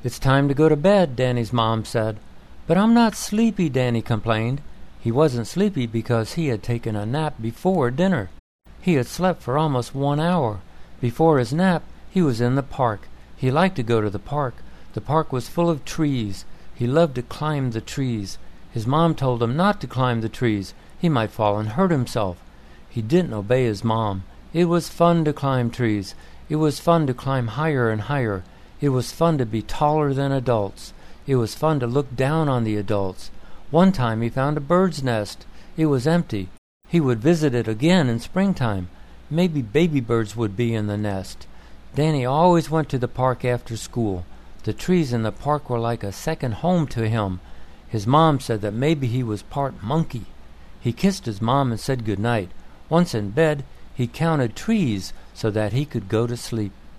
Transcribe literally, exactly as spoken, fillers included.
"It's time to go to bed," Danny's mom said. "But I'm not sleepy," Danny complained. He wasn't sleepy because he had taken a nap before dinner. He had slept for almost one hour. Before his nap, he was in the park. He liked to go to the park. The park was full of trees. He loved to climb the trees. His mom told him not to climb the trees. He might fall and hurt himself. He didn't obey his mom. It was fun to climb trees. It was fun to climb higher and higher. It was fun to be taller than adults. It was fun to look down on the adults. One time he found a bird's nest. It was empty. He would visit it again in springtime. Maybe baby birds would be in the nest. Danny always went to the park after school. The trees in the park were like a second home to him. His mom said that maybe he was part monkey. He kissed his mom and said good night. Once in bed, he counted trees so that he could go to sleep.